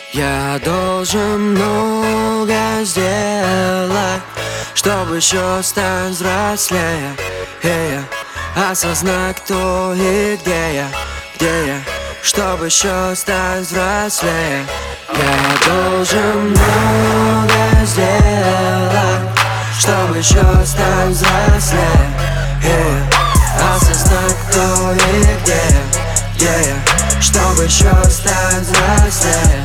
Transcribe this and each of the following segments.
Я должен много сделать, чтобы еще стать взрослее, осознать, кто и где я, чтобы еще стать взрослее. Я должен много сделать, чтобы еще стать взрослее, осознать, кто и где я, чтобы еще стать взрослее.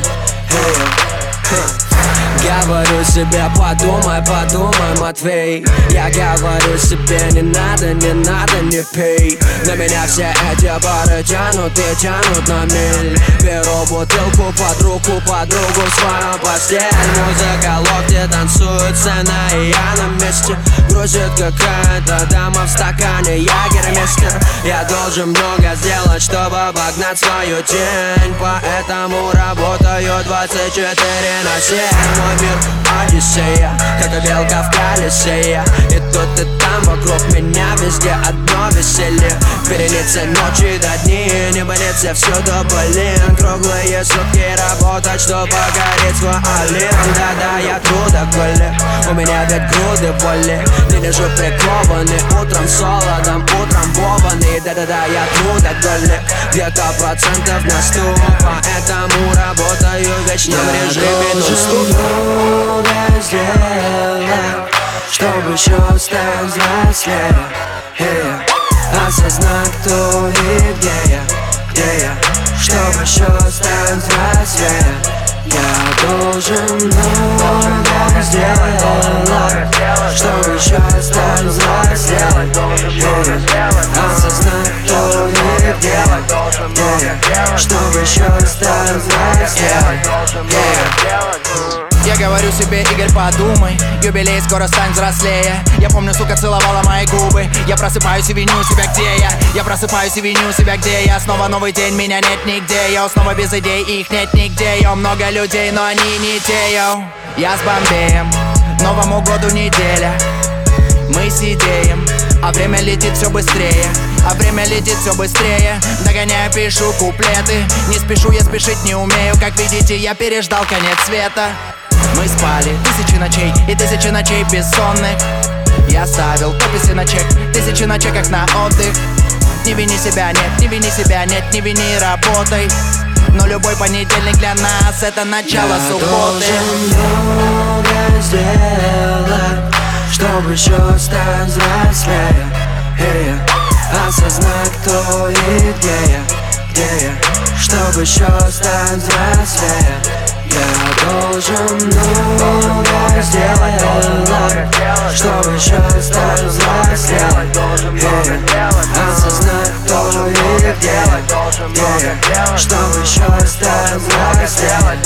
Говорю себе, подумай, Матвей. Я говорю себе, не надо, не пей. На меня все эти бары тянут и тянут на миль. Беру бутылку под руку, подругу в свою постель. Музыка, локти танцуют, сцена, и я на месте. Грузит какая-то дама в стакане, ягермейстер. Я должен много сделать, чтобы обогнать свою тень. Поэтому работаю 24/7. Мой мир Одиссея, как и белка в колесе. И тут и там вокруг меня везде одно веселье. Перелиться ночи до дни, небылицы всюду, блин. Круглые сутки работать, чтоб погореть свой олень. Да-да, я трудоголик, у меня ведь груды боли. Не лежу прикованный, утром солодом, утром бобанный. Да-да-да, я трудоголик, где-то процентов на 100. Поэтому работаю в вечном режиме нон-стоп. Много сделать, чтобы еще стать взрослее, осознать, кто и где я, чтобы еще стать взрослее. Я должен много сделать, чтобы еще стать взрослее, осознать, кто и где я, чтобы еще стать взрослее. Я говорю себе, Игорь, подумай, юбилей, скоро стань взрослее. Я помню, сука целовала мои губы. Я просыпаюсь и виню себя, где я. Я просыпаюсь и виню себя, где я. Снова новый день, меня нет нигде. Я снова без идей, их нет нигде. Йо, много людей, но они не те, йо. Я с Бомбеем, Новому году неделя. Мы сидеем, а время летит все быстрее. А время летит все быстрее. Догоняю, пишу куплеты. Не спешу, я спешить не умею. Как видите, я переждал конец света. Мы спали тысячи ночей и тысячи ночей бессонных. Я ставил подписи на чек, тысячи на чеках на отдых. Не вини себя, нет, не вини себя, нет, не вини, работай. Но любой понедельник для нас это начало субботы. Я должен много сделать, чтобы еще стать взрослее, осознать, кто и где я, чтобы еще стать взрослее. Я должен много сделать, чтобы еще стать взрослее, осознать, кто и где я, чтобы еще стать взрослее.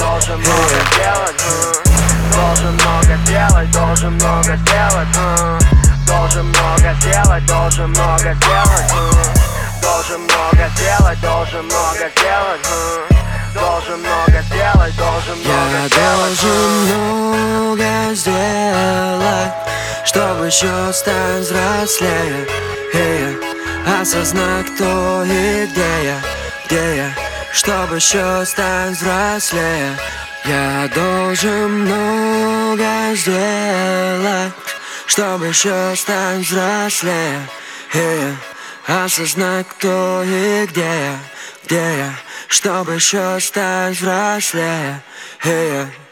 Должен много делать, должен много сделать, должен много сделать, должен много сделать, должен много сделать, должен много сделать, должен много сделать, должен много сделать. Я должен много сделать, чтобы еще стать взрослее, осознать, кто и где я, чтобы еще стать взрослее. Я должен много сделать, чтобы еще стать взрослее, осознать, кто и где я, чтобы еще стать взрослее.